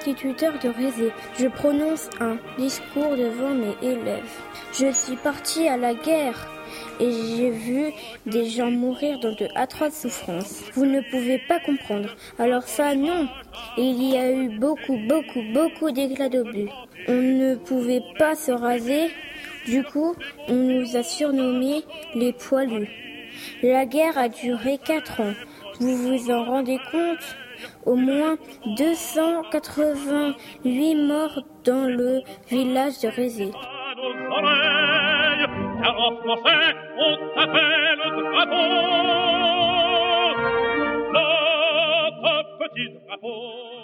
instituteur de Rézé. Je prononce un discours devant mes élèves. Je suis parti à la guerre et j'ai vu des gens mourir dans de atroces souffrances. Vous ne pouvez pas comprendre. Alors ça, non. Il y a eu beaucoup d'éclats d'obus. On ne pouvait pas se raser. Du coup, on nous a surnommés les poilus. La guerre a duré 4 ans. Vous vous en rendez compte ? Au moins 288 morts dans le village de Rézé. Car en français, on t'appelle drapeau, notre petit drapeau.